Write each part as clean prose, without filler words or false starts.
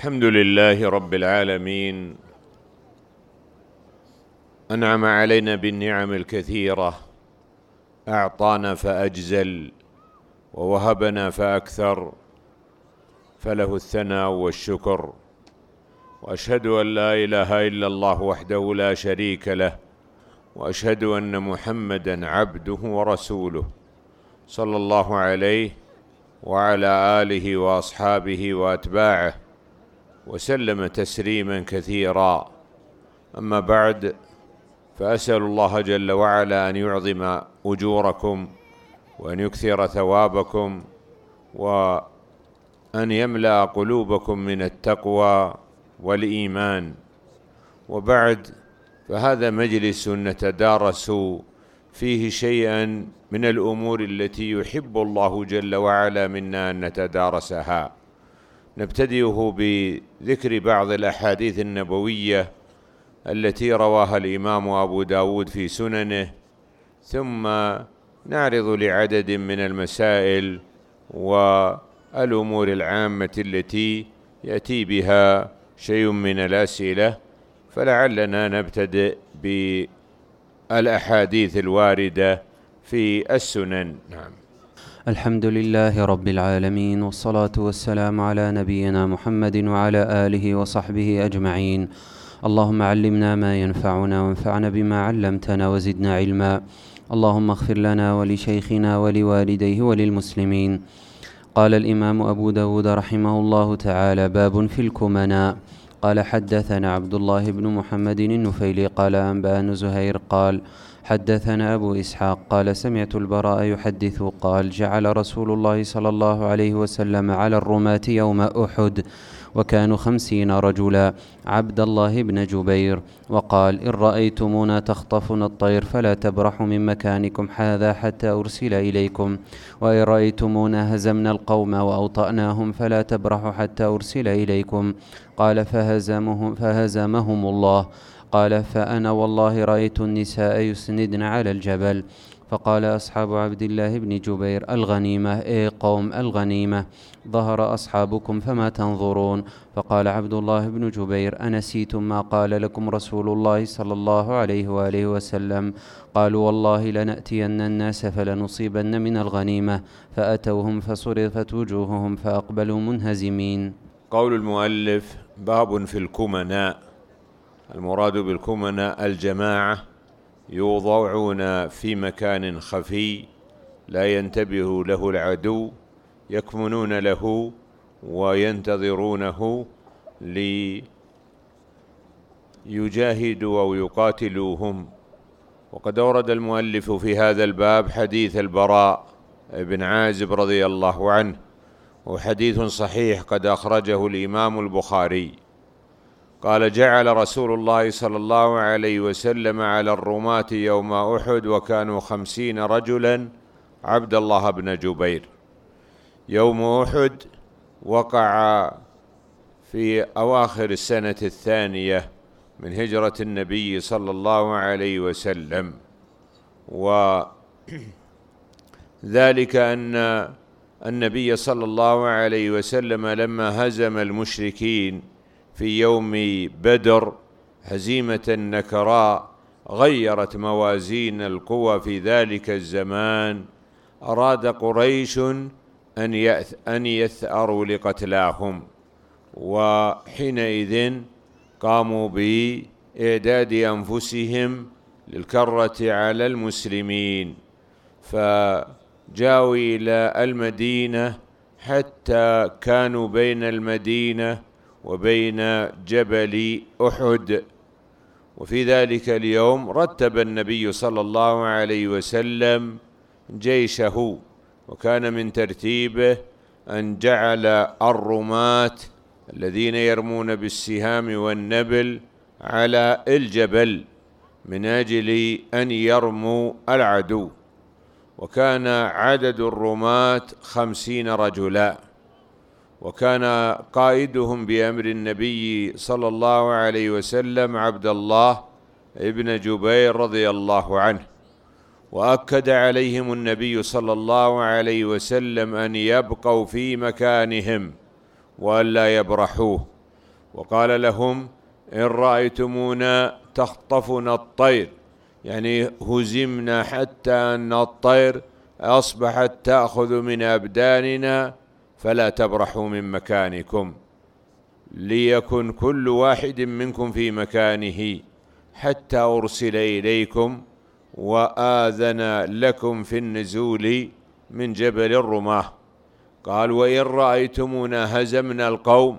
الحمد لله رب العالمين، أنعم علينا بالنعم الكثيرة، أعطانا فأجزل ووهبنا فأكثر، فله الثناء والشكر. وأشهد أن لا إله إلا الله وحده لا شريك له، وأشهد أن محمدًا عبده ورسوله، صلى الله عليه وعلى آله وأصحابه وأتباعه وسلم تسليمًا كثيرا. أما بعد، فأسأل الله جل وعلا أن يعظم أجوركم وأن يكثر ثوابكم وأن يملأ قلوبكم من التقوى والإيمان. وبعد، فهذا مجلس نتدارس فيه شيئا من الأمور التي يحب الله جل وعلا منا أن نتدارسها. نبتدئه بذكر بعض الأحاديث النبوية التي رواها الإمام أبو داود في سننه، ثم نعرض لعدد من المسائل والأمور العامة التي يأتي بها شيء من الأسئلة، فلعلنا نبتدئ بالأحاديث الواردة في السنن. نعم. الحمد لله رب العالمين، والصلاة والسلام على نبينا محمد وعلى آله وصحبه أجمعين. اللهم علمنا ما ينفعنا وانفعنا بما علمتنا وزدنا علما. اللهم اغفر لنا ولشيخنا ولوالديه وللمسلمين. قال الإمام أبو داود رحمه الله تعالى: باب في الكمناء. قال: حدثنا عبد الله بن محمد النفيلي قال: أنبأنا زهير قال: حدثنا أبو إسحاق قال: سمعت البراء يحدث قال: جعل رسول الله صلى الله عليه وسلم على الرماة يوم أحد، وكانوا 50 رجلا، عبد الله بن جبير، وقال: إن رأيتمونا تخطفنا الطير فلا تبرحوا من مكانكم هذا حتى أرسل إليكم، وإن رأيتمونا هزمنا القوم وأوطأناهم فلا تبرحوا حتى أرسل إليكم. قال: فهزمهم الله. قال: فأنا والله رأيت النساء يسندن على الجبل. فقال أصحاب عبد الله بن جبير: الغنيمة، قوم الغنيمة، ظهر أصحابكم فما تنظرون؟ فقال عبد الله بن جبير: أنسيتم ما قال لكم رسول الله صلى الله عليه وآله وسلم؟ قالوا: والله لنأتين الناس فلنصيبن من الغنيمة. فأتوهم فصرفت وجوههم فأقبلوا منهزمين. قول المؤلف: باب في الكمناء. المراد بالكمناء الجماعة، يوضعون في مكان خفي لا ينتبه له العدو، يكمنون له وينتظرونه ليجاهدوا أو يقاتلوهم. وقد أورد المؤلف في هذا الباب حديث البراء بن عازب رضي الله عنه، وحديث صحيح قد أخرجه الإمام البخاري. قال: جعل رسول الله صلى الله عليه وسلم على الرماة يوم أحد وكانوا 50 رجلا، عبد الله بن جبير. يوم أحد وقع في أواخر السنة 2 من هجرة النبي صلى الله عليه وسلم، وذلك أن النبي صلى الله عليه وسلم لما هزم المشركين في يوم بدر هزيمة نكراء غيرت موازين القوى في ذلك الزمان، أراد قريش أن يثأروا لقتلاهم، وحينئذ قاموا بإعداد أنفسهم للكرة على المسلمين، فجاءوا إلى المدينة حتى كانوا بين المدينة وبين جبل أحد. وفي ذلك اليوم رتب النبي صلى الله عليه وسلم جيشه، وكان من ترتيبه أن جعل الرماة الذين يرمون بالسهام والنبل على الجبل من أجل أن يرموا العدو، وكان عدد الرماة 50 رجلا، وكان قائدهم بأمر النبي صلى الله عليه وسلم عبد الله ابن جبير رضي الله عنه. وأكد عليهم النبي صلى الله عليه وسلم أن يبقوا في مكانهم وألا يبرحوه، وقال لهم: إن رأيتمونا تخطفنا الطير، يعني هزمنا حتى أن الطير أصبحت تأخذ من أبداننا، فلا تبرحوا من مكانكم، ليكن كل واحد منكم في مكانه حتى أرسل إليكم وآذن لكم في النزول من جبل الرماة. قال: وإن رأيتمونا هزمنا القوم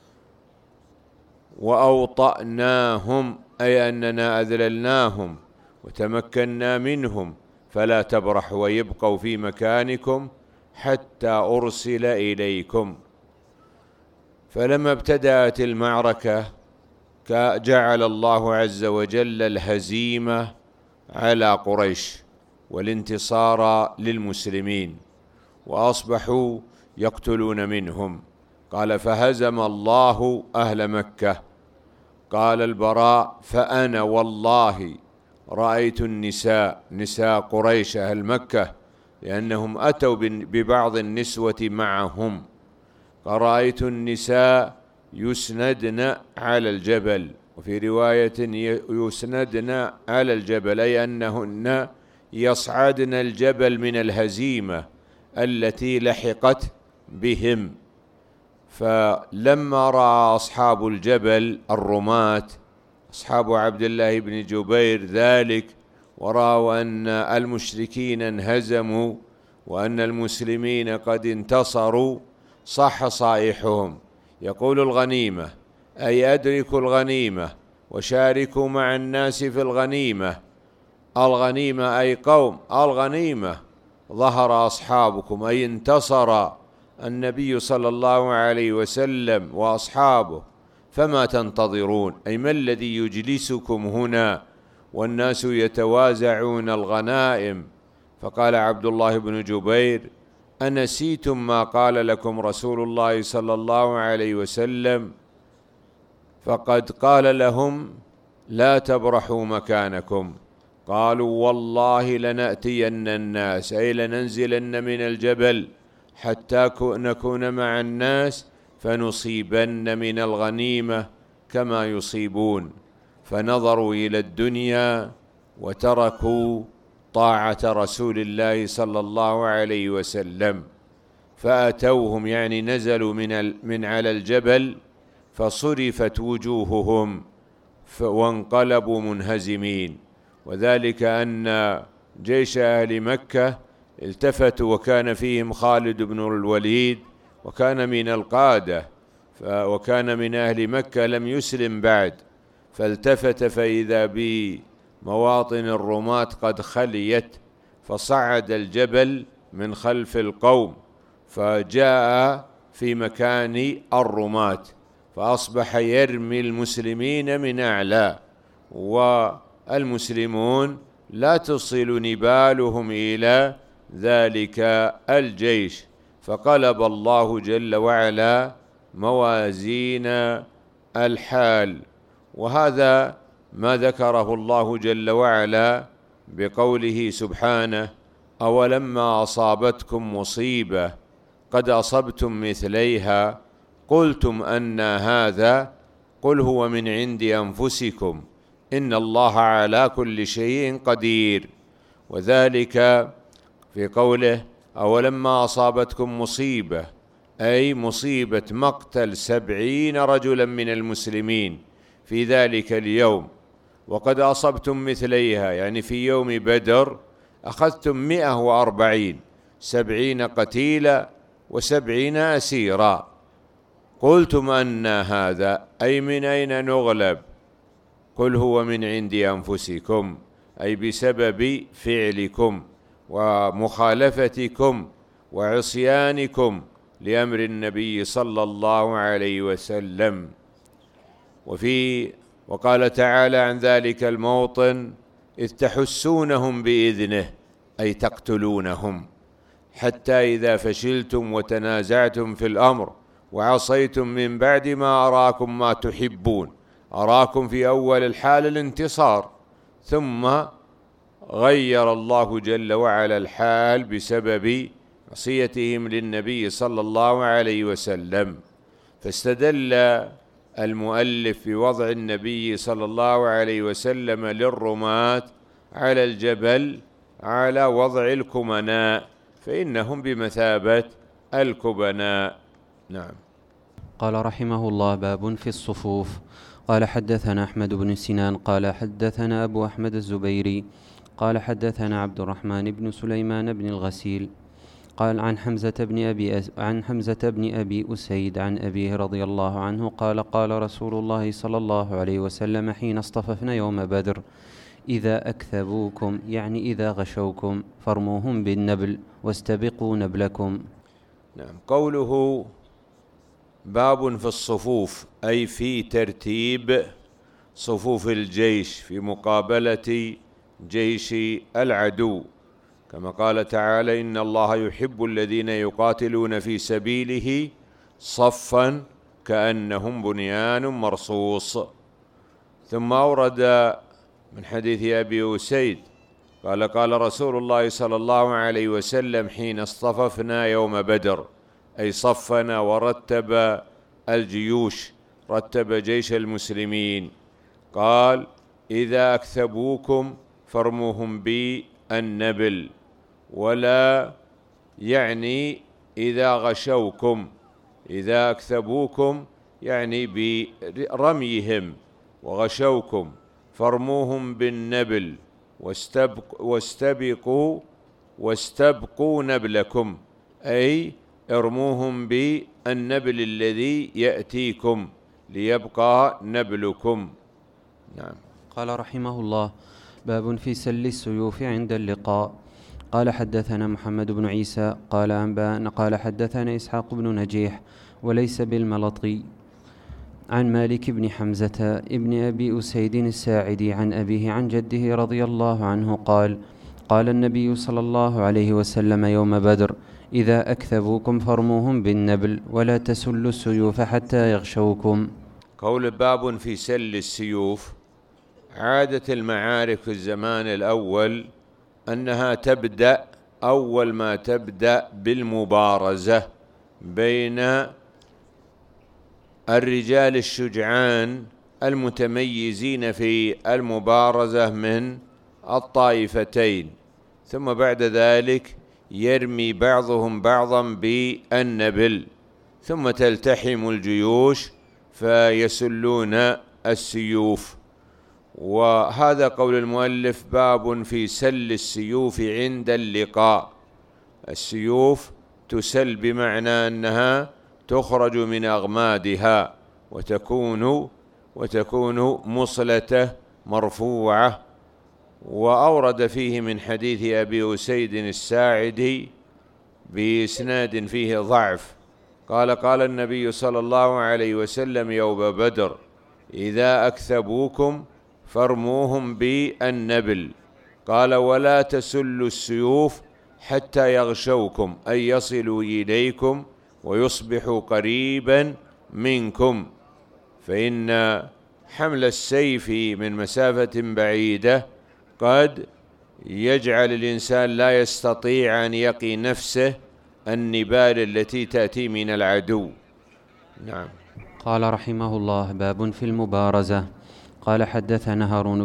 وأوطأناهم، أي أننا أذللناهم وتمكنا منهم، فلا تبرحوا ويبقوا في مكانكم حتى أرسل إليكم. فلما ابتدأت المعركة جعل الله عز وجل الهزيمة على قريش والانتصار للمسلمين، وأصبحوا يقتلون منهم. قال: فهزم الله أهل مكة. قال البراء: فأنا والله رأيت النساء، نساء قريش أهل مكة، لأنهم أتوا ببعض النسوة معهم، فرأيت النساء يسندن على الجبل، وفي رواية يسندن على الجبل، أي أنهن يصعدن الجبل من الهزيمة التي لحقت بهم. فلما رأى أصحاب الجبل الرماة أصحاب عبد الله بن جبير ذلك، ورأوا أن المشركين انهزموا وأن المسلمين قد انتصروا، صح صائحهم يقول: الغنيمة، أي أدركوا الغنيمة وشاركوا مع الناس في الغنيمة. الغنيمة أي قوم، الغنيمة ظهر أصحابكم، أي انتصر النبي صلى الله عليه وسلم وأصحابه، فما تنتظرون؟ أي ما الذي يجلسكم هنا والناس يتوازعون الغنائم؟ فقال عبد الله بن جبير: أنسيتم ما قال لكم رسول الله صلى الله عليه وسلم؟ فقد قال لهم: لا تبرحوا مكانكم. قالوا: والله لنأتين الناس، أي لننزلن من الجبل حتى نكون مع الناس فنصيبن من الغنيمة كما يصيبون. فنظروا إلى الدنيا وتركوا طاعة رسول الله صلى الله عليه وسلم، فأتوهم، يعني نزلوا من على الجبل، فصرفت وجوههم وانقلبوا منهزمين. وذلك أن جيش أهل مكة التفتوا، وكان فيهم خالد بن الوليد، وكان من القادة، وكان من أهل مكة لم يسلم بعد، فالتفت فإذا بمواطن الرماة قد خليت، فصعد الجبل من خلف القوم فجاء في مكان الرماة، فأصبح يرمي المسلمين من أعلى، والمسلمون لا تصل نبالهم إلى ذلك الجيش. فقلب الله جل وعلا موازين الحال. وهذا ما ذكره الله جل وعلا بقوله سبحانه: أولما أصابتكم مصيبة قد أصبتم مثليها قلتم أنى هذا قل هو من عند أنفسكم إن الله على كل شيء قدير. وذلك في قوله: أولما أصابتكم مصيبة، أي مصيبة مقتل 70 رجلا من المسلمين في ذلك اليوم، وقد أصبتم مثليها، يعني في يوم بدر أخذتم 140، 70 قتيلا و70 أسيرا. قلتم أنى هذا، أي من أين نغلب؟ قل هو من عند أنفسكم، أي بسبب فعلكم ومخالفتكم وعصيانكم لأمر النبي صلى الله عليه وسلم. وقال تعالى عن ذلك الموطن: إذ تحسونهم بإذنه، أي تقتلونهم، حتى إذا فشلتم وتنازعتم في الأمر وعصيتم من بعد ما أراكم ما تحبون. أراكم في أول الحال الانتصار، ثم غير الله جل وعلا الحال بسبب عصيتهم للنبي صلى الله عليه وسلم. فاستدل المؤلف بوضع النبي صلى الله عليه وسلم للرماة على الجبل على وضع الكمناء، فإنهم بمثابة الكبناء. نعم. قال رحمه الله: باب في الصفوف. قال حدثنا أحمد بن سنان قال حدثنا أبو أحمد الزبيري قال حدثنا عبد الرحمن بن سليمان بن الغسيل قال عن حمزة بن أبي أسيد عن أبيه رضي الله عنه قال: قال رسول الله صلى الله عليه وسلم حين اصطففنا يوم بدر: إذا أكثبوكم، يعني إذا غشوكم، فارموهم بالنبل واستبقوا نبلكم. نعم. قوله باب في الصفوف أي في ترتيب صفوف الجيش في مقابلة جيش العدو، كما قال تعالى: إن الله يحب الذين يقاتلون في سبيله صفا كأنهم بنيان مرصوص. ثم أورد من حديث أبي أسيد قال: قال رسول الله صلى الله عليه وسلم حين اصطففنا يوم بدر، أي صفنا ورتب الجيوش، رتب جيش المسلمين، قال: إذا أكثبوكم فارموهم بالنبل، ولا يعني إذا غشوكم، إذا أكثبوكم يعني برميهم، وغشوكم فارموهم بالنبل واستبقوا نبلكم، أي ارموهم بالنبل الذي يأتيكم ليبقى نبلكم. نعم. قال رحمه الله: باب في سل السيوف عند اللقاء. قال حدثنا محمد بن عيسى قال حدثنا إسحاق بن نجيح وليس بالملطي عن مالك بن حمزة ابن أبي أسيد الساعدي عن أبيه عن جده رضي الله عنه قال: قال النبي صلى الله عليه وسلم يوم بدر: إذا أكثبوكم فارموهم بالنبل ولا تسلوا السيوف حتى يغشوكم. قول باب في سل السيوف، عادة المعارك في الزمان الأول أنها تبدأ أول ما تبدأ بالمبارزة بين الرجال الشجعان المتميزين في المبارزة من الطائفتين، ثم بعد ذلك يرمي بعضهم بعضا بالنبل، ثم تلتحم الجيوش فيسلون السيوف. وهذا قول المؤلف: باب في سل السيوف عند اللقاء. السيوف تسل بمعنى أنها تخرج من أغمادها وتكون مصلة مرفوعة. وأورد فيه من حديث أبي أسيد الساعدي بإسناد فيه ضعف قال: قال النبي صلى الله عليه وسلم يوم بدر: إذا أكثبوكم فارموهم بالنبل، قال: ولا تسلوا السيوف حتى يغشوكم، أي يصلوا إليكم ويصبحوا قريبا منكم، فإن حمل السيف من مسافة بعيدة قد يجعل الإنسان لا يستطيع أن يقي نفسه النبال التي تأتي من العدو. نعم. قال رحمه الله: باب في المبارزة. قال حدثنا هارون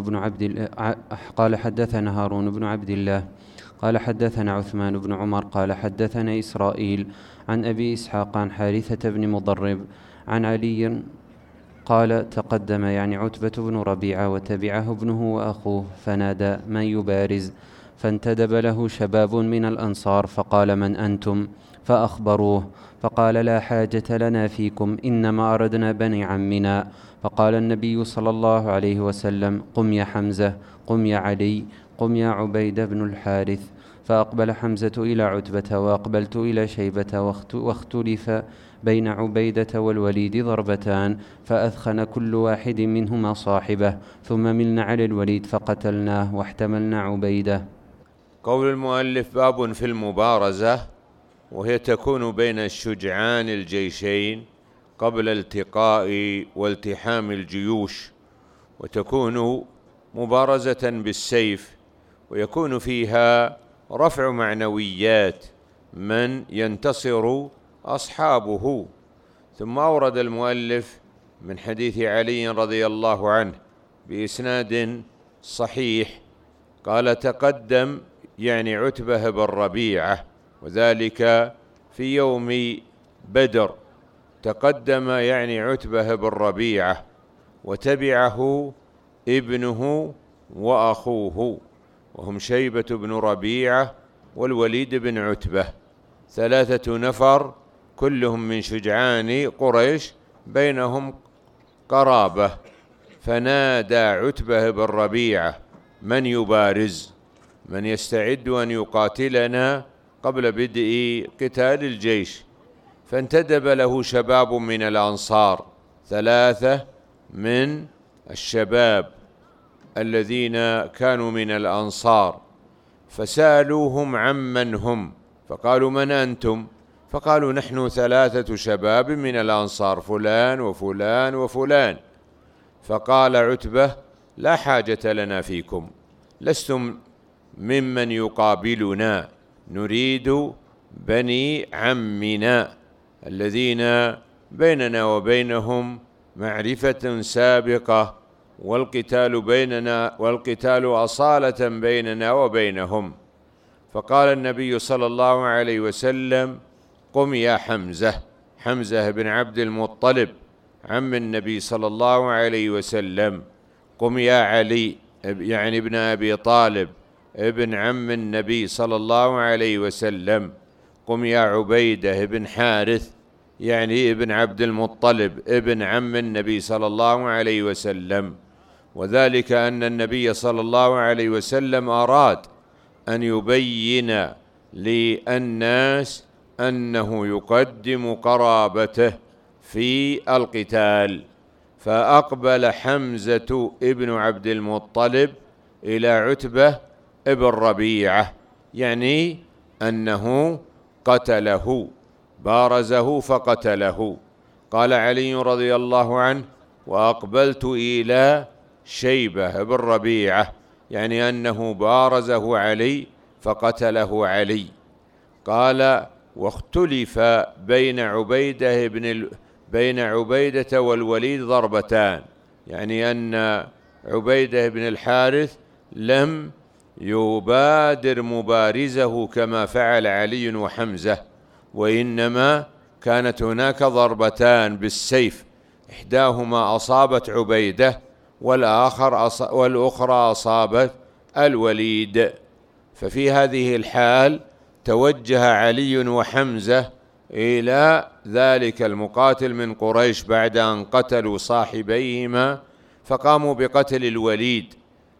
بن عبد الله قال حدثنا عثمان بن عمر قال حدثنا إسرائيل عن أبي إسحاق عن حارثة بن مضرب عن علي قال: تقدم، يعني عتبة بن ربيعة، وتبعه ابنه وأخوه، فنادى: من يبارز؟ فانتدب له شباب من الأنصار فقال: من أنتم؟ فأخبروه، فقال: لا حاجة لنا فيكم، إنما أردنا بني عمنا. فقال النبي صلى الله عليه وسلم: قم يا حمزة، قم يا علي، قم يا عبيد بن الحارث. فأقبل حمزة إلى عتبة وأقبلت إلى شيبة، واختلف بين عبيدة والوليد ضربتان، فأثخن كل واحد منهما صاحبه، ثم ملنا على الوليد فقتلناه واحتملنا عبيدة. قول المؤلف: باب في المبارزة، وهي تكون بين الشجعان الجيشين قبل التقاء والتحام الجيوش، وتكون مبارزة بالسيف، ويكون فيها رفع معنويات من ينتصر أصحابه. ثم أورد المؤلف من حديث علي رضي الله عنه بإسناد صحيح قال: تقدم يعني عتبة بن ربيعة، وذلك في يوم بدر. تقدم يعني عتبة بن ربيعة، وتبعه ابنه وأخوه، وهم شيبة بن ربيعة والوليد بن عتبة، 3 نفر كلهم من شجعان قريش، بينهم قرابة. فنادى عتبة بن ربيعة: من يبارز؟ من يستعد أن يقاتلنا قبل بدء قتال الجيش؟ فانتدب له شباب من الأنصار، 3 من الشباب الذين كانوا من الأنصار، فسألوهم عمن هم، فقالوا: من أنتم؟ فقالوا: نحن 3 شباب من الأنصار، فلان وفلان وفلان. فقال عتبة: لا حاجة لنا فيكم، لستم ممن يقابلنا، نريد بني عمنا الذين بيننا وبينهم معرفة سابقة، والقتال أصالة بيننا وبينهم. فقال النبي صلى الله عليه وسلم: قم يا حمزة. حمزة بن عبد المطلب عم النبي صلى الله عليه وسلم. قم يا علي، يعني ابن أبي طالب ابن عم النبي صلى الله عليه وسلم. قم يا عبيدة بن حارث، يعني ابن عبد المطلب ابن عم النبي صلى الله عليه وسلم. وذلك أن النبي صلى الله عليه وسلم أراد أن يبين للناس أنه يقدم قرابته في القتال. فأقبل حمزة ابن عبد المطلب إلى عتبة ابن ربيعة، يعني أنه قتله، بارزه فقتله. قال علي رضي الله عنه: وأقبلت إلى شيبة بن ربيعة، يعني أنه بارزه علي فقتله علي. قال: واختلف بين عبيدة والوليد ضربتان، يعني أن عبيدة بن الحارث لم يبادر مبارزه كما فعل علي وحمزة، وإنما كانت هناك ضربتان بالسيف، إحداهما أصابت عبيدة والأخرى أصابت الوليد. ففي هذه الحال توجه علي وحمزة إلى ذلك المقاتل من قريش بعد أن قتلوا صاحبيهما، فقاموا بقتل الوليد،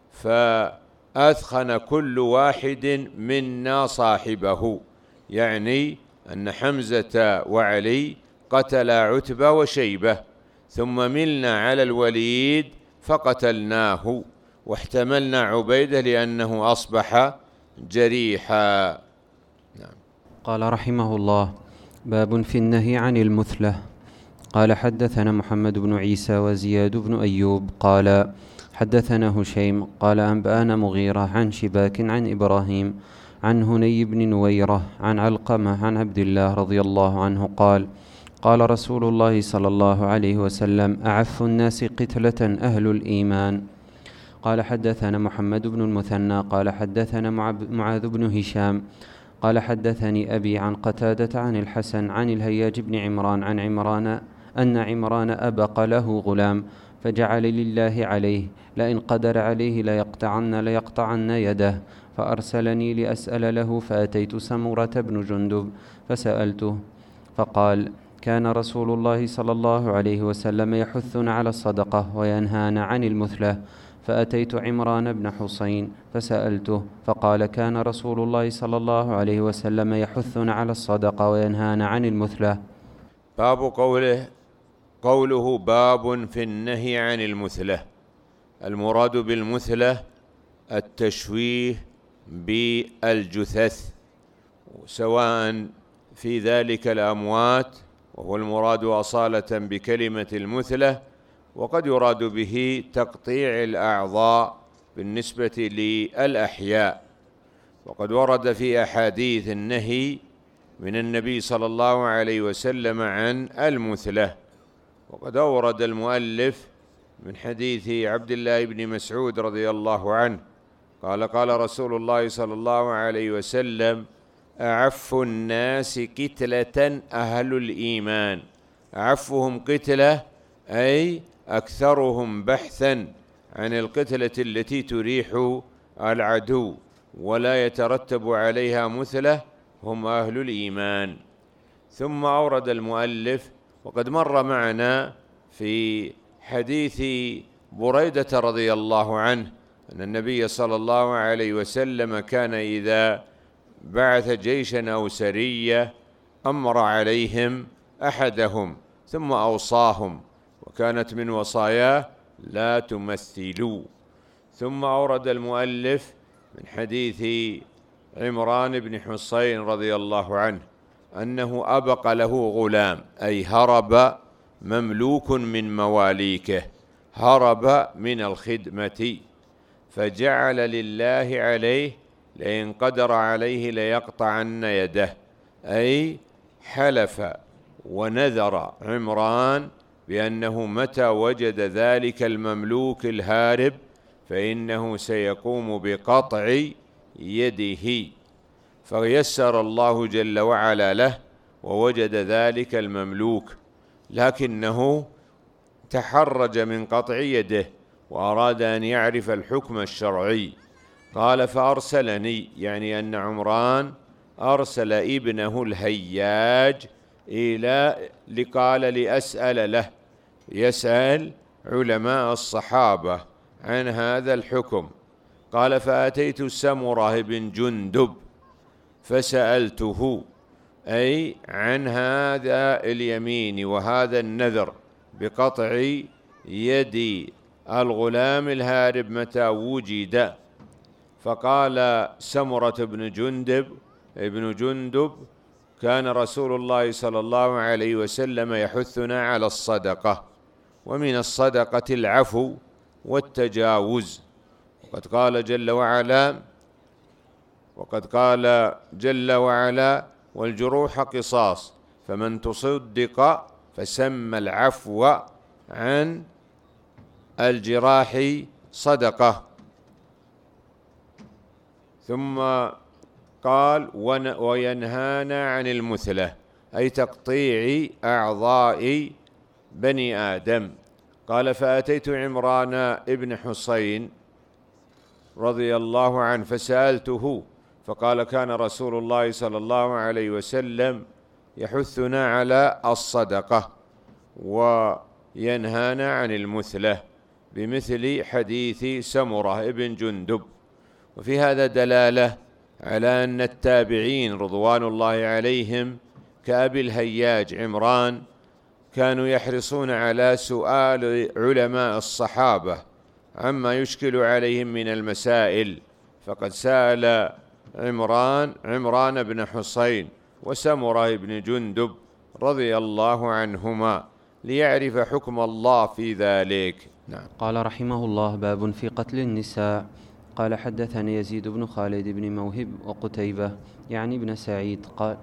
فأثخن كل واحد منا صاحبه، يعني أن حمزة وعلي قتلا عتبة وشيبة، ثم ملنا على الوليد فقتلناه، واحتملنا عبيدة لأنه أصبح جريحا. نعم. قال رحمه الله: باب في النهي عن المثلة. قال: حدثنا محمد بن عيسى وزياد بن أيوب قال: حدثنا هشيم قال: أنبأنا مغيرة عن شباك عن إبراهيم عن هني بن نويرة عن علقمة عن عبد الله رضي الله عنه قال: قال رسول الله صلى الله عليه وسلم: أعف الناس قتلة أهل الإيمان. قال: حدثنا محمد بن المثنى قال: حدثنا معاذ بن هشام قال: حدثني أبي عن قتادة عن الحسن عن الهياج بن عمران عن عمران أبق له غلام، فجعل لله عليه لئن قدر عليه ليقطعن يده، فأرسلني لأسأل له، فأتيت سمرة بن جندب فسألته، فقال: كان رسول الله صلى الله عليه وسلم يحثنا على الصدقة وينهانا عن المثلة. فأتيت عمران بن حسين فسألته، فقال: كان رسول الله صلى الله عليه وسلم يحثنا على الصدقة وينهانا عن المثلة. باب قوله باب في النهي عن المثلة. المراد بالمثلة التشويه بالجثث، سواء في ذلك الأموات، وهو المراد أصالة بكلمة المثلة، وقد يراد به تقطيع الأعضاء بالنسبة للأحياء. وقد ورد في أحاديث النهي من النبي صلى الله عليه وسلم عن المثلة، وقد أورد المؤلف من حديث عبد الله بن مسعود رضي الله عنه قال قال رسول الله صلى الله عليه وسلم: أعف الناس كتلة أهل الإيمان. أعفهم قتلة أي أكثرهم بحثا عن القتلة التي تريح العدو ولا يترتب عليها مثله هم أهل الإيمان. ثم أورد المؤلف وقد مر معنا في حديث بريدة رضي الله عنه أن النبي صلى الله عليه وسلم كان إذا بعث جيشا أو سرية أمر عليهم أحدهم ثم أوصاهم، وكانت من وصاياه: لا تمثلوا. ثم أورد المؤلف من حديث عمران بن حصين رضي الله عنه أنه أبق له غلام، أي هرب مملوك من مواليكه، هرب من الخدمة، فجعل لله عليه لئن قدر عليه ليقطعن يده، أي حلف ونذر عمران بأنه متى وجد ذلك المملوك الهارب فإنه سيقوم بقطع يده، فيسر الله جل وعلا له ووجد ذلك المملوك، لكنه تحرج من قطع يده وأراد أن يعرف الحكم الشرعي. قال: فأرسلني، يعني أن عمران أرسل ابنه الهياج قال لأسأل له، يسأل علماء الصحابة عن هذا الحكم. قال: فأتيت سمرة بن جندب فسألته، أي عن هذا اليمين وهذا النذر بقطع يد الغلام الهارب متى وجد. فقال سمرة بن جندب: كان رسول الله صلى الله عليه وسلم يحثنا على الصدقة، ومن الصدقة العفو والتجاوز، وقد قال جل وعلا: والجروح قصاص، فمن تصدق فسمى العفو عن الجراح صدقة. ثم قال: وينهانا عن المثلة، أي تقطيع أعضاء بني آدم. قال: فأتيت عمران ابن حصين رضي الله عنه فسألته، فقال: كان رسول الله صلى الله عليه وسلم يحثنا على الصدقة وينهانا عن المثلة، بمثل حديث سمرة ابن جندب. وفي هذا دلالة على أن التابعين رضوان الله عليهم كأبي الهياج عمران كانوا يحرصون على سؤال علماء الصحابة عما يشكل عليهم من المسائل، فقد سأل عمران بن حصين وسمرة بن جندب رضي الله عنهما ليعرف حكم الله في ذلك. نعم. قال رحمه الله: باب في قتل النساء. قال: حدثني يزيد بن خالد بن موهب وقتيبة يعني بن سعيد قال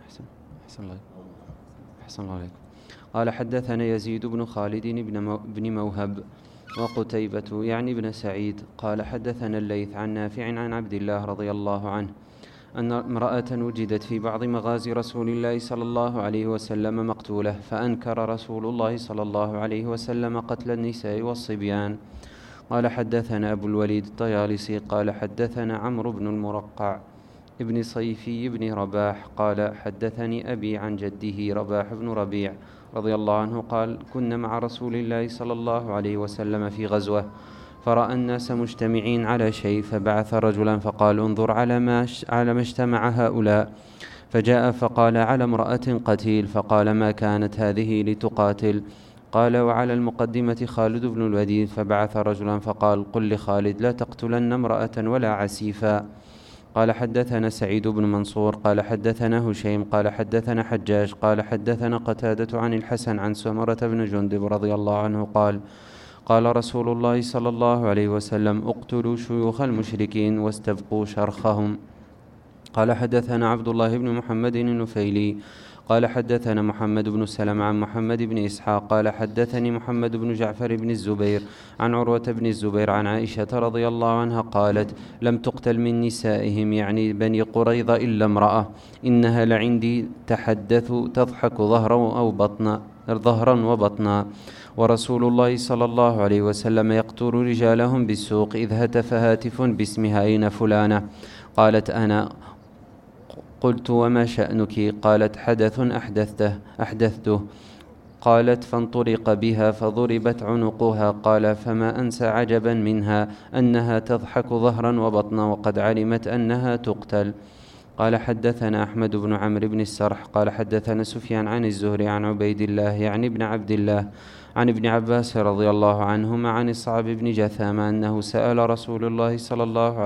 أحسن الله عليكم. قال: حدثنا يزيد بن خالد بن موهب وقتيبة يعني بن سعيد قال: حدثنا الليث عن نافع عن عبد الله رضي الله عنه أن امرأة وجدت في بعض مغازي رسول الله صلى الله عليه وسلم مقتولة، فأنكر رسول الله صلى الله عليه وسلم قتل النساء والصبيان. قال: حدثنا أبو الوليد الطيالسي قال: حدثنا عمرو بن المرقع ابن صيفي بن رباح قال: حدثني أبي عن جده رباح بن ربيع رضي الله عنه قال: كنا مع رسول الله صلى الله عليه وسلم في غزوة، فرأى الناس مجتمعين على شيء، فبعث رجلا فقال: انظر على ما اجتمع هؤلاء. فجاء فقال: على امرأة قتيل. فقال: ما كانت هذه لتقاتل؟ قال: وعلى المقدمة خالد بن الوليد. فبعث رجلا فقال: قل لخالد لا تقتلن امرأة ولا عسيفا. قال: حدثنا سعيد بن منصور قال: حدثنا هشيم قال: حدثنا حجاج قال: حدثنا قتادة عن الحسن عن سمرة بن جندب رضي الله عنه قال: قال رسول الله صلى الله عليه وسلم: اقتلوا شيوخ المشركين واستبقوا شرخهم. قال: حدثنا عبد الله بن محمد النفيلي قال حدثنا محمد بن سلمة عن محمد بن إسحاق قال حدثني محمد بن جعفر بن الزبير عن عروة بن الزبير عن عائشة رضي الله عنها قالت لم تقتل من نسائهم يعني بني قريظة إلا امرأة إنها لعندي تحدث تضحك ظهرا وبطنا ورسول الله صلى الله عليه وسلم يقتل رجالهم بالسوق إذ هتف هاتف باسمها أين فلانة؟ قالت أنا. قلت وما شأنك؟ قالت حدث أحدثته. قالت فانطلق بها فضربت عنقها. قال فما أنسى عجبا منها أنها تضحك ظهرا وبطنا وقد علمت أنها تقتل. قال حدثنا أحمد بن عمرو بن السرح قال حدثنا سفيان عن الزهري عن عبيد الله يعني ابن عبد الله عن ابن عباس رضي الله عنهما عن الصعب بن جثامة أنه سأل رسول الله صلى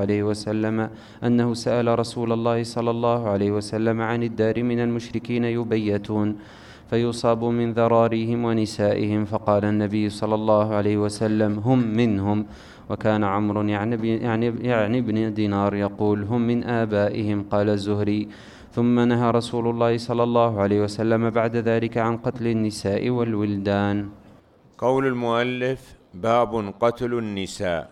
الله عليه وسلم عن الدار من المشركين يبيتون فيصاب من ذراريهم ونسائهم فقال النبي صلى الله عليه وسلم هم منهم. وكان عمرو يعني ابن دينار يقول هم من آبائهم. قال الزهري ثم نهى رسول الله صلى الله عليه وسلم بعد ذلك عن قتل النساء والولدان. قول المؤلف باب قتل النساء،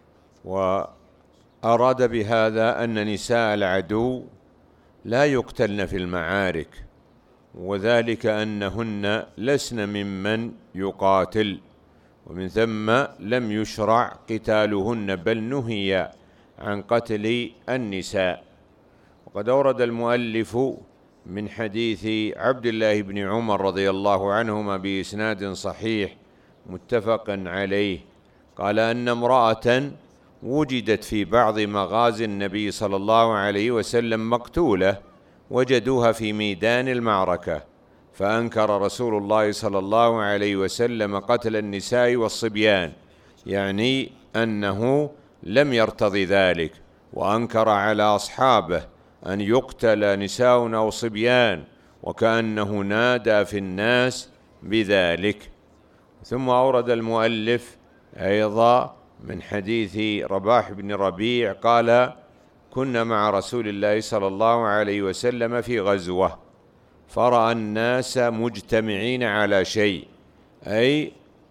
وأراد بهذا أن نساء العدو لا يقتلن في المعارك، وذلك أنهن لسن ممن يقاتل، ومن ثم لم يشرع قتالهن بل نهي عن قتل النساء. وقد أورد المؤلف من حديث عبد الله بن عمر رضي الله عنهما بإسناد صحيح متفق عليه قال أن امرأة وجدت في بعض مغازي النبي صلى الله عليه وسلم مقتولة، وجدوها في ميدان المعركة، فأنكر رسول الله صلى الله عليه وسلم قتل النساء والصبيان، يعني أنه لم يرتضي ذلك، وأنكر على أصحابه أن يقتل نساء أو صبيان، وكأنه نادى في الناس بذلك. ثم أورد المؤلف أيضا من حديث رباح بن ربيع قال كنا مع رسول الله صلى الله عليه وسلم في غزوة فرأى الناس مجتمعين على شيء، أي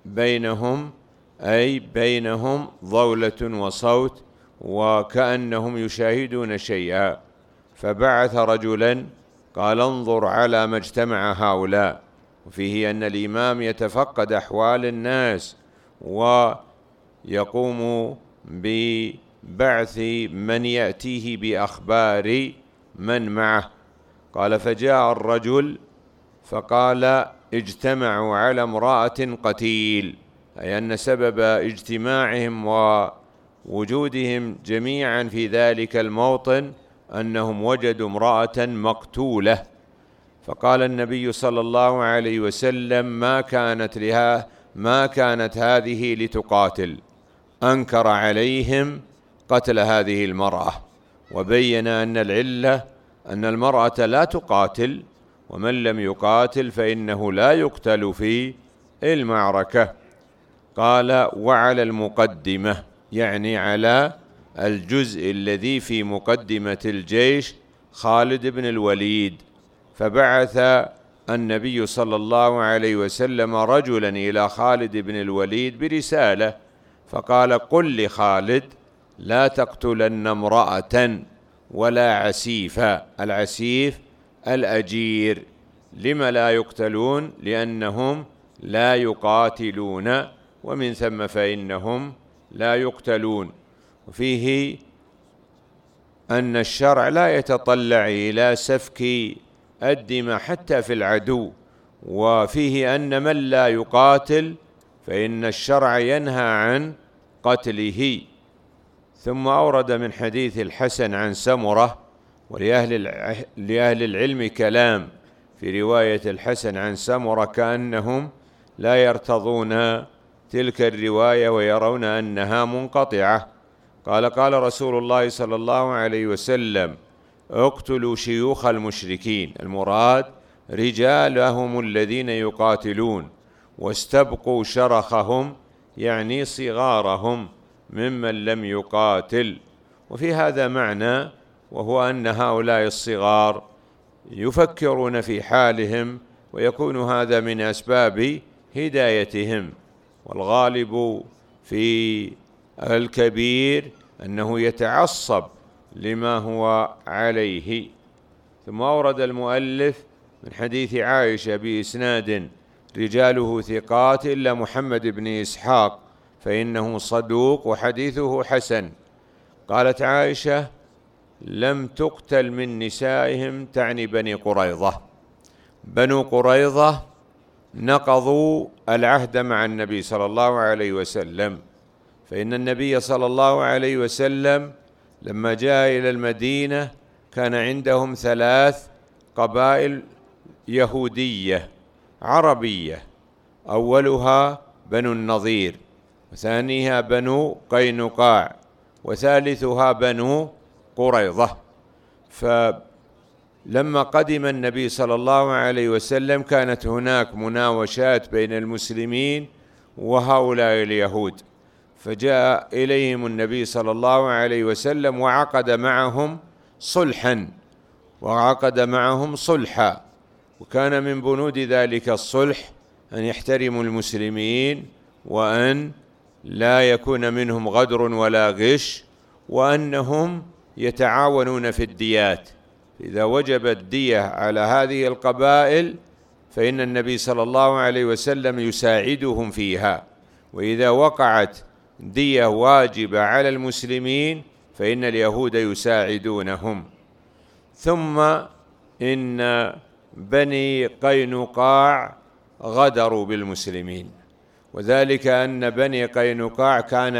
بينهم ضولة وصوت وكأنهم يشاهدون شيئا، فبعث رجلا قال انظر على ما اجتمع هؤلاء، وفيه أن الإمام يتفقد أحوال الناس ويقوم ببعث من يأتيه بأخبار من معه. قال فجاء الرجل فقال اجتمعوا على امرأة قتيل، أي أن سبب اجتماعهم ووجودهم جميعا في ذلك الموطن أنهم وجدوا امرأة مقتولة. فقال النبي صلى الله عليه وسلم ما كانت هذه لتقاتل، أنكر عليهم قتل هذه المرأة، وبين أن العلة أن المرأة لا تقاتل، ومن لم يقاتل فإنه لا يقتل في المعركة. قال وعلى المقدمة، يعني على الجزء الذي في مقدمة الجيش خالد بن الوليد، فبعث النبي صلى الله عليه وسلم رجلا إلى خالد بن الوليد برسالة، فقال قل لخالد لا تقتلن امرأة ولا عسيفا. العسيف الأجير. لما لا يقتلون؟ لأنهم لا يقاتلون، ومن ثم فإنهم لا يقتلون. وفيه أن الشرع لا يتطلع إلى سفك الدماء حتى في العدو، وفيه أن من لا يقاتل فإن الشرع ينهى عن قتله. ثم أورد من حديث الحسن عن سمرة، ولأهل العلم كلام في رواية الحسن عن سمرة كأنهم لا يرتضون تلك الرواية ويرون أنها منقطعة. قال رسول الله صلى الله عليه وسلم اقتلوا شيوخ المشركين، المراد رجالهم الذين يقاتلون، واستبقوا شرخهم، يعني صغارهم ممن لم يقاتل. وفي هذا معنى، وهو أن هؤلاء الصغار يفكرون في حالهم، ويكون هذا من أسباب هدايتهم. والغالب في الكبير أنه يتعصب لما هو عليه. ثم أورد المؤلف من حديث عائشة بإسناد رجاله ثقات إلا محمد بن إسحاق فإنه صدوق وحديثه حسن. قالت عائشة: لم تقتل من نسائهم، تعني بني قريظة. بنو قريظة نقضوا العهد مع النبي صلى الله عليه وسلم، فإن النبي صلى الله عليه وسلم لما جاء إلى المدينة كان عندهم 3 قبائل يهودية عربية، أولها بنو النضير، وثانيها بنو قينقاع، وثالثها بنو قريظة. فلما قدم النبي صلى الله عليه وسلم كانت هناك مناوشات بين المسلمين وهؤلاء اليهود، فجاء إليهم النبي صلى الله عليه وسلم وعقد معهم صلحا، وكان من بنود ذلك الصلح أن يحترموا المسلمين، وأن لا يكون منهم غدر ولا غش، وأنهم يتعاونون في الديات. إذا وجبت دية على هذه القبائل فإن النبي صلى الله عليه وسلم يساعدهم فيها، وإذا وقعت دية واجبة على المسلمين فإن اليهود يساعدونهم. ثم إن بني قينقاع غدروا بالمسلمين، وذلك أن بني قينقاع كان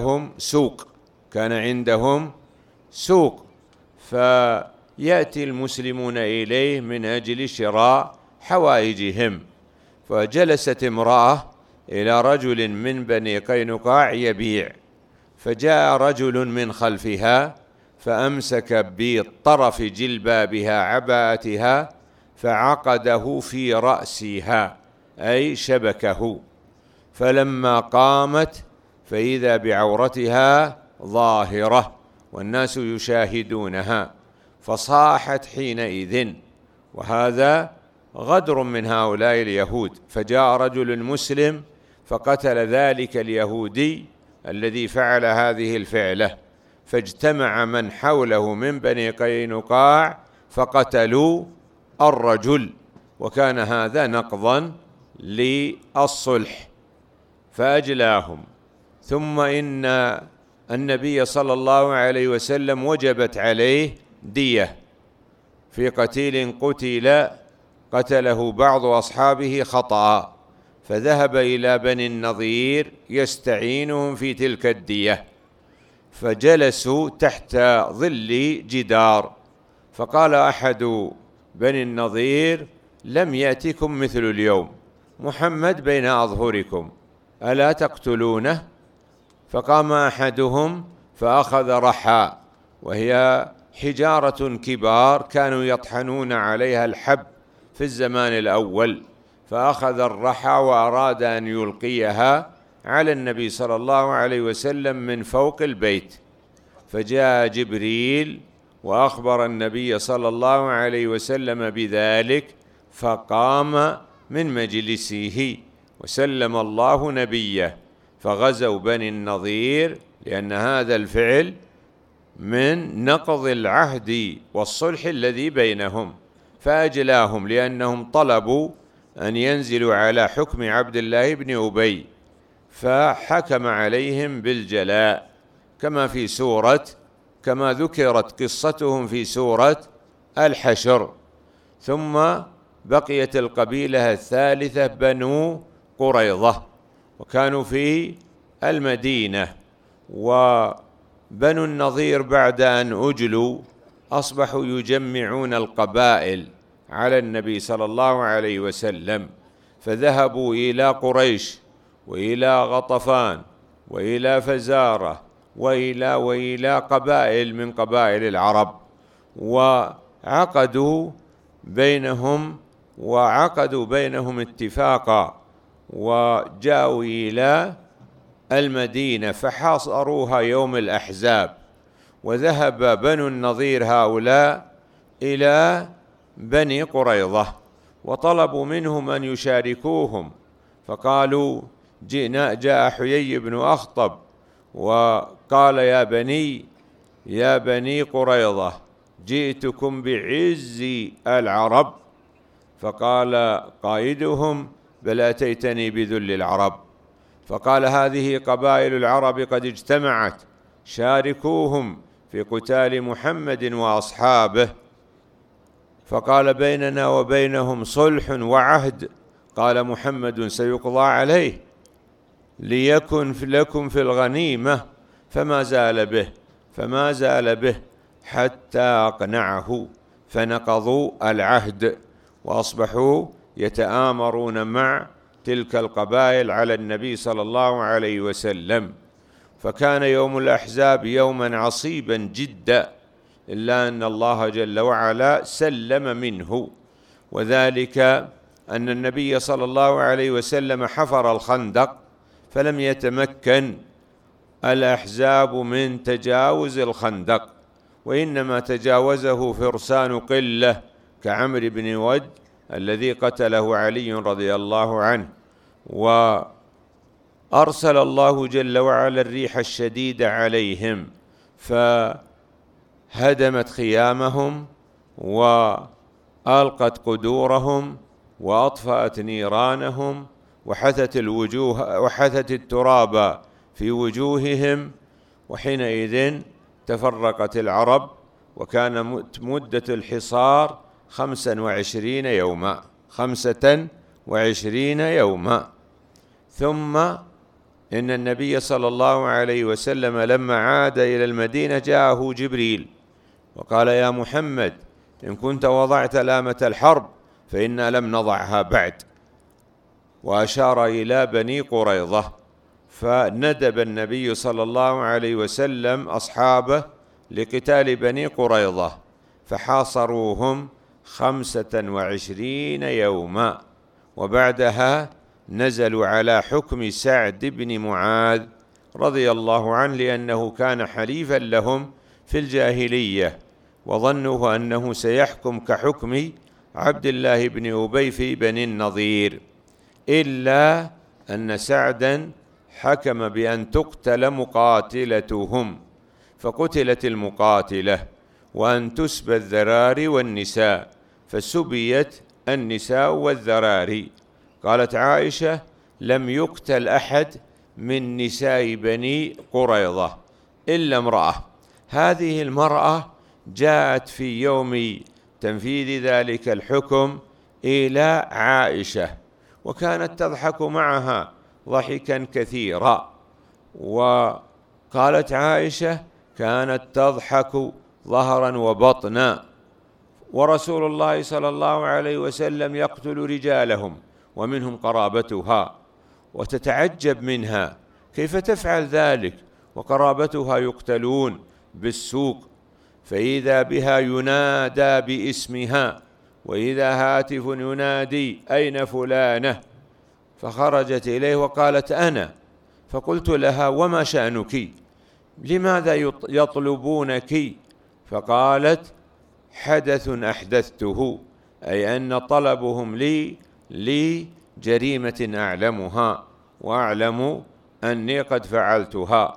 عندهم سوق، فيأتي المسلمون إليه من أجل شراء حوائجهم. فجلست امرأة إلى رجل من بني قينقاع يبيع، فجاء رجل من خلفها فأمسك بطرف جلبابها عباءتها فعقده في رأسها، أي شبكه، فلما قامت فإذا بعورتها ظاهرة والناس يشاهدونها، فصاحت حينئذ، وهذا غدر من هؤلاء اليهود. فجاء رجل مسلم فقتل ذلك اليهودي الذي فعل هذه الفعلة، فاجتمع من حوله من بني قينقاع فقتلوا الرجل، وكان هذا نقضا للصلح فأجلاهم. ثم إن النبي صلى الله عليه وسلم وجبت عليه دية في قتيل قتله بعض أصحابه خطأ، فذهب إلى بني النضير يستعينهم في تلك الدية، فجلسوا تحت ظل جدار، فقال أحد بني النضير: لم يأتكم مثل اليوم، محمد بين أظهركم، ألا تقتلونه؟ فقام أحدهم فأخذ رحى، وهي حجارة كبار كانوا يطحنون عليها الحب في الزمان الأول، فأخذ الرحى وأراد أن يلقيها على النبي صلى الله عليه وسلم من فوق البيت، فجاء جبريل وأخبر النبي صلى الله عليه وسلم بذلك، فقام من مجلسه وسلم الله نبيه، فغزوا بني النضير، لأن هذا الفعل من نقض العهد والصلح الذي بينهم، فأجلاهم لأنهم طلبوا أن ينزلوا على حكم عبد الله بن أبي، فحكم عليهم بالجلاء كما ذكرت قصتهم في سورة الحشر. ثم بقيت القبيلة الثالثة بنو قريظة، وكانوا في المدينة. وبنو النضير بعد أن أجلوا أصبحوا يجمعون القبائل على النبي صلى الله عليه وسلم، فذهبوا إلى قريش وإلى غطفان وإلى فزارة وإلى قبائل من قبائل العرب، وعقدوا بينهم اتفاقا، وجاءوا إلى المدينة فحاصروها يوم الأحزاب، وذهب بنو النضير هؤلاء إلى بني قريظة، وطلبوا منهم أن يشاركوهم، فقالوا جاء حيي بن أخطب وقال يا بني قريظة جئتكم بعز العرب، فقال قائدهم بل أتيتني بذل العرب، فقال هذه قبائل العرب قد اجتمعت، شاركوهم في قتال محمد وأصحابه. فقال بيننا وبينهم صلح وعهد، قال محمد سيقضى عليه، ليكن لكم في الغنيمة، فما زال به حتى أقنعه، فنقضوا العهد وأصبحوا يتآمرون مع تلك القبائل على النبي صلى الله عليه وسلم. فكان يوم الأحزاب يوما عصيبا جدا، إلا أن الله جل وعلا سلم منه، وذلك أن النبي صلى الله عليه وسلم حفر الخندق، فلم يتمكن الأحزاب من تجاوز الخندق، وإنما تجاوزه فرسان قلة كعمرو بن ود الذي قتله علي رضي الله عنه. وأرسل الله جل وعلا الريح الشديدة عليهم، فهدمت خيامهم وألقت قدورهم وأطفأت نيرانهم، وحثت التراب في وجوههم، وحينئذ تفرقت العرب، وكان مدة الحصار 25 يوما. ثم إن النبي صلى الله عليه وسلم لما عاد إلى المدينة جاءه جبريل وقال يا محمد إن كنت وضعت لامة الحرب فإنا لم نضعها بعد، وأشار إلى بني قريظة، فندب النبي صلى الله عليه وسلم أصحابه لقتال بني قريظة، فحاصروهم 25 يوما، وبعدها نزلوا على حكم سعد بن معاذ رضي الله عنه، لأنه كان حليفا لهم في الجاهلية، وظنوه أنه سيحكم كحكم عبد الله بن أبي في بني النضير، إلا أن سعدا حكم بأن تقتل مقاتلتهم، فقتلت المقاتلة، وأن تسبى الذراري والنساء، فسبيت النساء والذراري. قالت عائشة لم يقتل أحد من نساء بني قريظة إلا امرأة، هذه المرأة جاءت في يوم تنفيذ ذلك الحكم إلى عائشة، وكانت تضحك معها ضحكا كثيرا، وقالت عائشة كانت تضحك ظهرا وبطنا، ورسول الله صلى الله عليه وسلم يقتل رجالهم ومنهم قرابتها، وتتعجب منها كيف تفعل ذلك وقرابتها يقتلون بالسوق، فإذا بها ينادى باسمها، وإذا هاتف ينادي أين فلانة، فخرجت إليه وقالت أنا، فقلت لها وما شأنك، لماذا يطلبونك؟ فقالت حدث أحدثته، أي أن طلبهم لي جريمة أعلمها وأعلم أني قد فعلتها.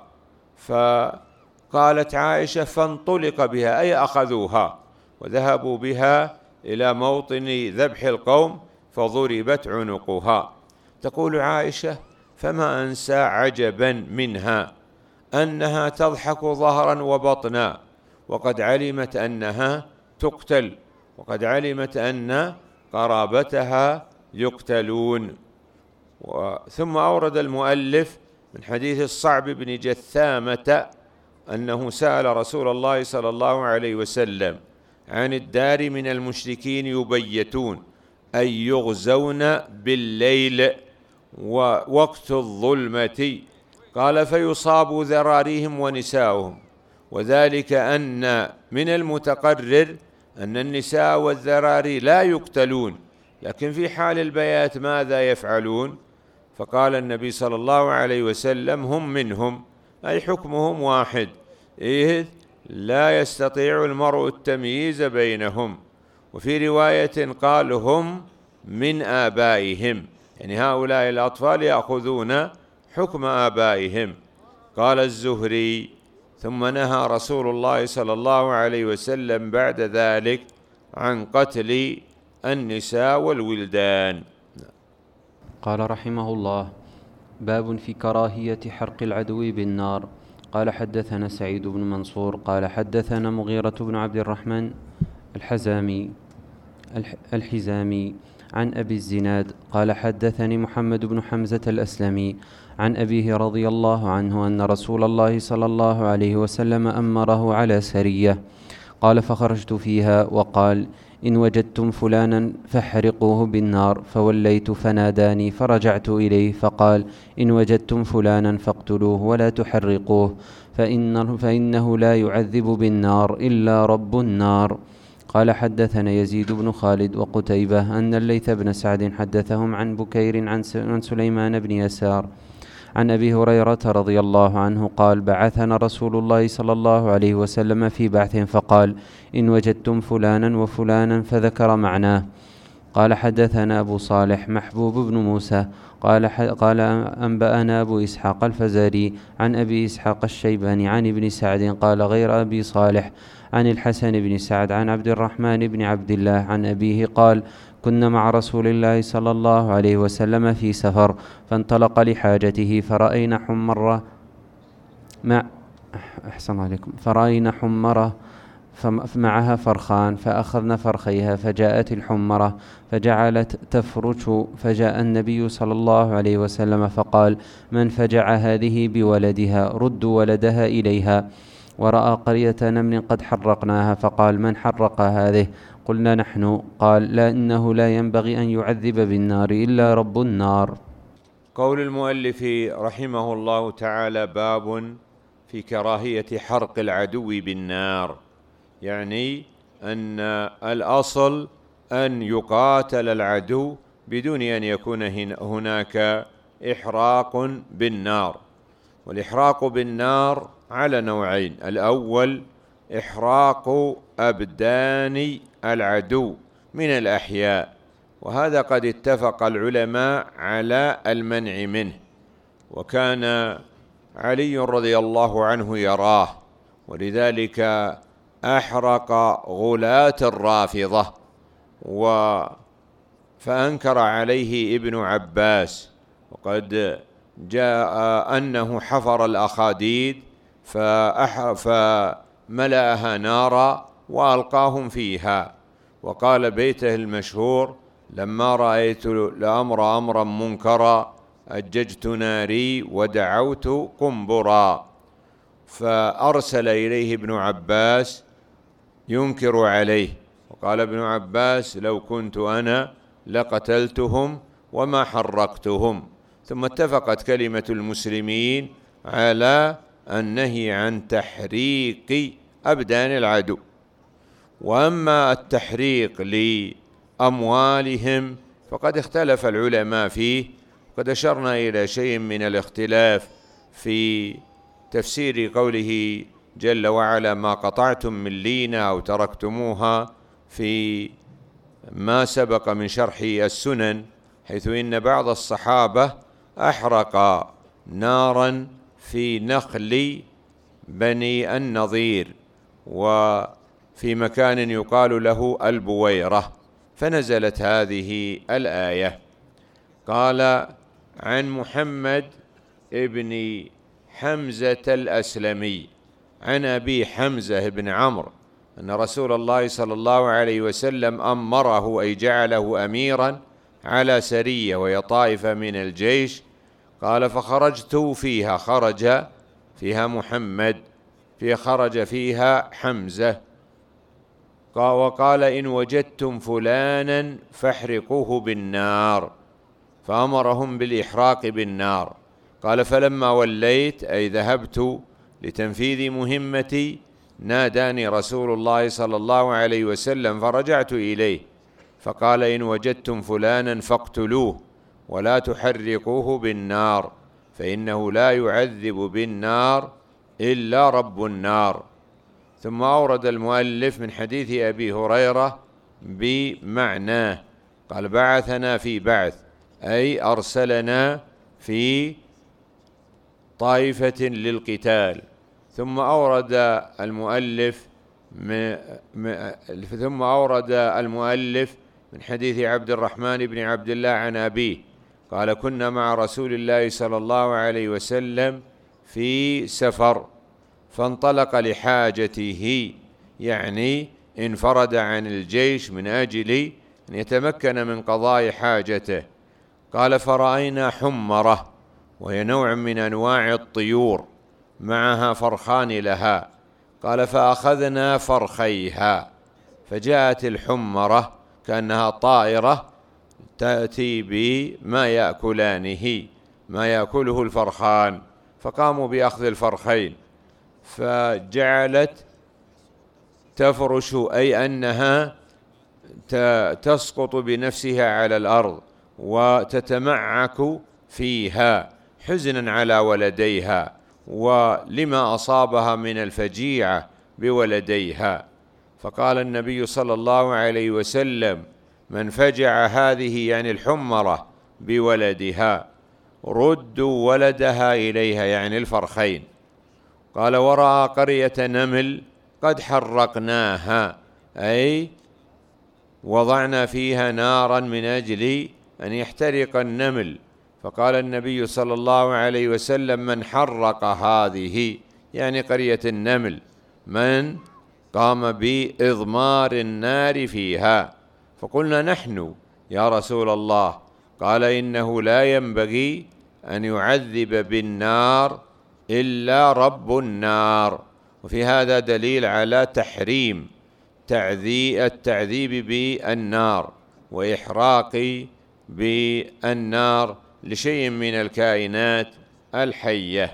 فقالت عائشة فانطلق بها، أي أخذوها وذهبوا بها إلى موطن ذبح القوم فضربت عنقها. تقول عائشة فما أنسى عجبا منها أنها تضحك ظهرا وبطنا، وقد علمت أنها تقتل، وقد علمت أن قرابتها يقتلون. ثم أورد المؤلف من حديث الصعب بن جثامة أنه سأل رسول الله صلى الله عليه وسلم عن الدار من المشركين يبيتون أي يغزون بالليل ووقت الظلمة، قال فيصاب ذراريهم ونساؤهم، وذلك أن من المتقرر أن النساء والذراري لا يقتلون، لكن في حال البيات ماذا يفعلون؟ فقال النبي صلى الله عليه وسلم هم منهم، أي حكمهم واحد، إذ لا يستطيع المرء التمييز بينهم. وفي رواية قال هم من آبائهم، يعني هؤلاء الأطفال يأخذون حكم آبائهم. قال الزهري: ثم نهى رسول الله صلى الله عليه وسلم بعد ذلك عن قتل النساء والولدان. قال رحمه الله: باب في كراهية حرق العدو بالنار. قال حدثنا سعيد بن منصور قال حدثنا مغيرة بن عبد الرحمن الحزامي عن أبي الزناد قال حدثني محمد بن حمزة الأسلمي عن أبيه رضي الله عنه أن رسول الله صلى الله عليه وسلم أمره على سرية. قال: فخرجت فيها وقال: إن وجدتم فلانا فاحرقوه بالنار، فوليت فناداني فرجعت إليه فقال: إن وجدتم فلانا فاقتلوه ولا تحرقوه، فإنه لا يعذب بالنار إلا رب النار. قال حدثنا يزيد بن خالد وقتيبة أن الليث بن سعد حدثهم عن بكير عن سليمان بن يسار عن أبي هريرة رضي الله عنه قال: بعثنا رسول الله صلى الله عليه وسلم في بعث فقال: إن وجدتم فلانا وفلانا، فذكر معناه. قال حدثنا أبو صالح محبوب بن موسى قال أنبأنا أبو إسحاق الفزاري عن أبي إسحاق الشيباني عن ابن سعد قال غير أبي صالح عن الحسن بن سعد عن عبد الرحمن بن عبد الله عن أبيه قال: كنا مع رسول الله صلى الله عليه وسلم في سفر، فانطلق لحاجته فرأينا حمرة معها فرخان، فأخذنا فرخيها، فجاءت الحمرة فجعلت تفرش، فجاء النبي صلى الله عليه وسلم فقال: من فجع هذه بولدها؟ ردوا ولدها إليها. ورأى قرية نمل قد حرقناها، فقال: من حرق هذه؟ قلنا: نحن. قال: لا، إنه لا ينبغي أن يعذب بالنار إلا رب النار. قول المؤلف رحمه الله تعالى: باب في كراهية حرق العدو بالنار، يعني أن الأصل أن يقاتل العدو بدون أن يكون هناك إحراق بالنار. والإحراق بالنار على نوعين: الأول إحراق أبدان العدو من الأحياء، وهذا قد اتفق العلماء على المنع منه، وكان علي رضي الله عنه يراه، ولذلك أحرق غلاة الرافضة، فأنكر عليه ابن عباس، وقد جاء أنه حفر الأخاديد فملأها نارا وألقاهم فيها، وقال بيته المشهور: لما رأيت الأمر أمرا منكرا أججت ناري ودعوت قنبرا. فأرسل إليه ابن عباس ينكر عليه، وقال ابن عباس: لو كنت أنا لقتلتهم وما حرقتهم. ثم اتفقت كلمة المسلمين على النهي عن تحريق أبدان العدو. وأما التحريق لأموالهم فقد اختلف العلماء فيه، وقد أشرنا إلى شيء من الاختلاف في تفسير قوله جل وعلا: ما قطعتم من لينة أو تركتموها، في ما سبق من شرح السنن، حيث إن بعض الصحابة أحرق نارا في نخل بني النضير وفي مكان يقال له البويرة، فنزلت هذه الآية. قال: عن محمد ابن حمزة الأسلمي عن أبي حمزة بن عمرو أن رسول الله صلى الله عليه وسلم أمره، أي جعله أميرا على سرية وهي طائفة من الجيش. قال: فخرجت فيها، خرج فيها محمد، خرج فيها حمزة. وقال: إن وجدتم فلانا فاحرقوه بالنار، فأمرهم بالإحراق بالنار. قال: فلما وليت، أي ذهبت لتنفيذ مهمتي، ناداني رسول الله صلى الله عليه وسلم فرجعت إليه فقال: إن وجدتم فلانا فاقتلوه ولا تحرقوه بالنار، فإنه لا يعذب بالنار إلا رب النار. ثم أورد المؤلف من حديث أبي هريرة بمعناه، قال بعثنا في بعث، أي أرسلنا في طائفة للقتال. ثم أورد المؤلف من حديث عبد الرحمن بن عبد الله عن أبيه قال كنا مع رسول الله صلى الله عليه وسلم في سفر فانطلق لحاجته، يعني انفرد عن الجيش من أجل أن يتمكن من قضاء حاجته. قال فرأينا حمرة، وهي نوع من أنواع الطيور، معها فرخان لها. قال فأخذنا فرخيها، فجاءت الحمرة كأنها طائرة تأتي بما يأكلانه، ما يأكله الفرخان، فقاموا بأخذ الفرخين، فجعلت تفرش، أي أنها تسقط بنفسها على الأرض وتتمعك فيها حزنا على ولديها ولما أصابها من الفجيعة بولديها. فقال النبي صلى الله عليه وسلم من فجع هذه، يعني الحمرة، بولدها ردوا ولدها إليها، يعني الفرخين. قال ورأى قرية نمل قد حرقناها، أي وضعنا فيها نارا من أجل أن يحترق النمل. فقال النبي صلى الله عليه وسلم من حرق هذه، يعني قرية النمل، من قام بإضمار النار فيها. فقلنا نحن يا رسول الله. قال إنه لا ينبغي أن يعذب بالنار إلا رب النار. وفي هذا دليل على تحريم التعذيب بالنار وإحراق بالنار لشيء من الكائنات الحية.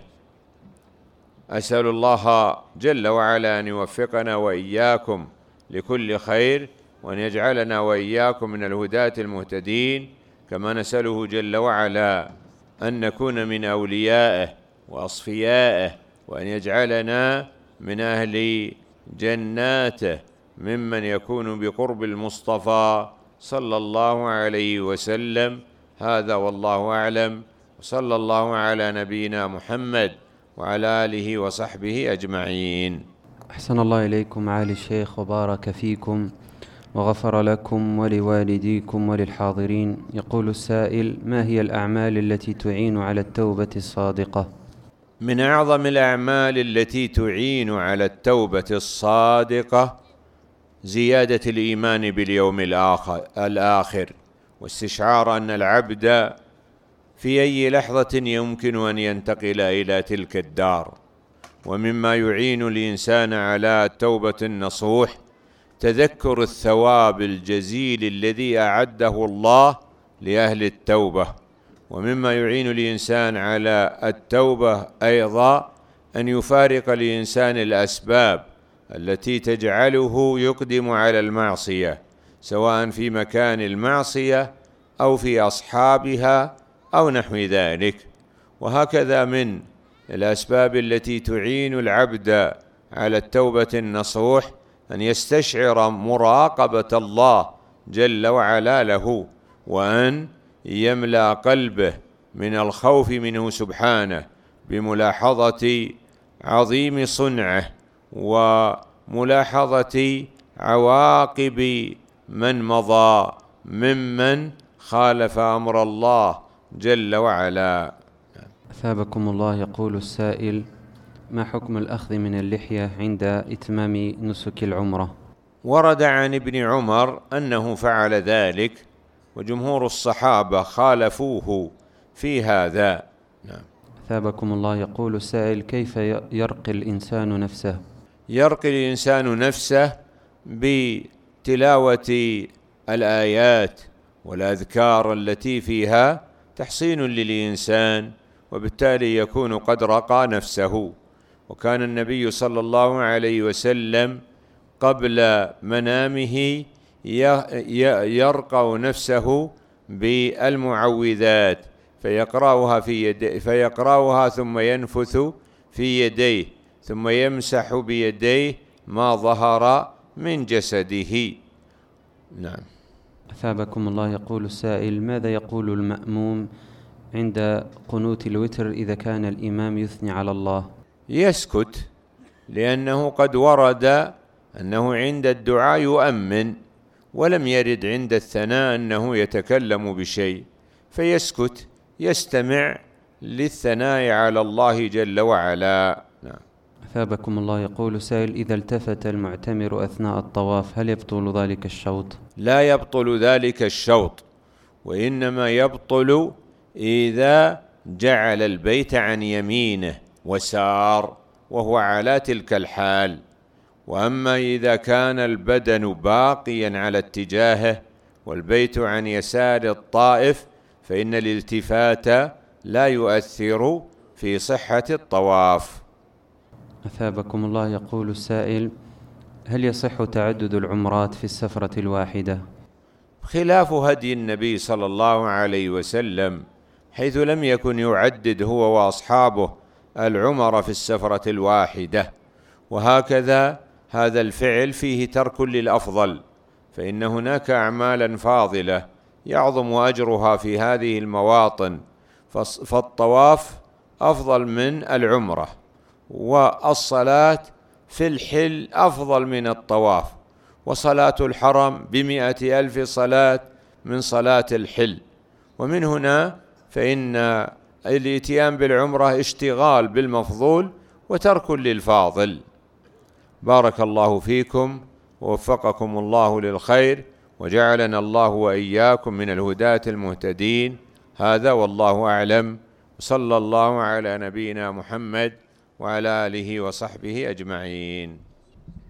أسأل الله جل وعلا أن يوفقنا وإياكم لكل خير، وأن يجعلنا وإياكم من الهداة المهتدين، كما نسأله جل وعلا أن نكون من أوليائه وأصفيائه، وأن يجعلنا من أهل جناته ممن يكون بقرب المصطفى صلى الله عليه وسلم. هذا والله أعلم، وصلى الله على نبينا محمد وعلى آله وصحبه أجمعين. أحسن الله إليكم معالي الشيخ وبارك فيكم وغفر لكم ولوالديكم وللحاضرين. يقول السائل: ما هي الأعمال التي تعين على التوبة الصادقة؟ من أعظم الأعمال التي تعين على التوبة الصادقة زيادة الإيمان باليوم الآخر، واستشعار أن العبد في أي لحظة يمكن أن ينتقل إلى تلك الدار. ومما يعين الإنسان على التوبة النصوح تذكر الثواب الجزيل الذي أعده الله لأهل التوبة. ومما يعين الإنسان على التوبة أيضا أن يفارق الإنسان الأسباب التي تجعله يقدم على المعصية، سواء في مكان المعصية أو في أصحابها أو نحو ذلك. وهكذا من الأسباب التي تعين العبد على التوبة النصوح أن يستشعر مراقبة الله جل وعلا له، وأن يملأ قلبه من الخوف منه سبحانه بملاحظة عظيم صنعه وملاحظة عواقب من مضى ممن خالف أمر الله جل وعلا. أثابكم الله. يقول السائل: ما حكم الأخذ من اللحية عند إتمام نسك العمرة؟ ورد عن ابن عمر أنه فعل ذلك، وجمهور الصحابة خالفوه في هذا. نعم. أثابكم الله. يقول السائل: كيف يرقي الإنسان نفسه؟ يرقي الإنسان نفسه بتلاوة الآيات والأذكار التي فيها تحصين للإنسان، وبالتالي يكون قد رقى نفسه. وكان النبي صلى الله عليه وسلم قبل منامه يرقى نفسه بالمعوذات فيقرأها ثم ينفث في يديه، ثم يمسح بيديه ما ظهر من جسده. نعم. أثابكم الله. يقول السائل: ماذا يقول المأموم عند قنوت الوتر إذا كان الإمام يثني على الله؟ يسكت، لأنه قد ورد أنه عند الدعاء يؤمن، ولم يرد عند الثناء أنه يتكلم بشيء، فيسكت يستمع للثناء على الله جل وعلا. نعم. أثابكم الله. يقول سائل: إذا التفت المعتمر أثناء الطواف هل يبطل ذلك الشوط؟ لا يبطل ذلك الشوط، وإنما يبطل إذا جعل البيت عن يمينه وسار وهو على تلك الحال. وأما إذا كان البدن باقيا على اتجاهه والبيت عن يسار الطائف فإن الالتفات لا يؤثر في صحة الطواف. أثابكم الله. يقول السائل: هل يصح تعدد العمرات في السفرة الواحدة؟ خلاف هدي النبي صلى الله عليه وسلم، حيث لم يكن يعدد هو وأصحابه العمر في السفرة الواحدة. وهكذا هذا الفعل فيه ترك للأفضل، فإن هناك أعمالا فاضلة يعظم أجرها في هذه المواطن، فالطواف أفضل من العمرة، والصلاة في الحل أفضل من الطواف، وصلاة الحرم ب100,000 صلاة من صلاة الحل. ومن هنا فإن الاتيان بالعمرة اشتغال بالمفضول وترك للفاضل. بارك الله فيكم ووفقكم الله للخير، وجعلنا الله وإياكم من الهداة المهتدين. هذا والله أعلم، صلى الله على نبينا محمد وعلى آله وصحبه أجمعين.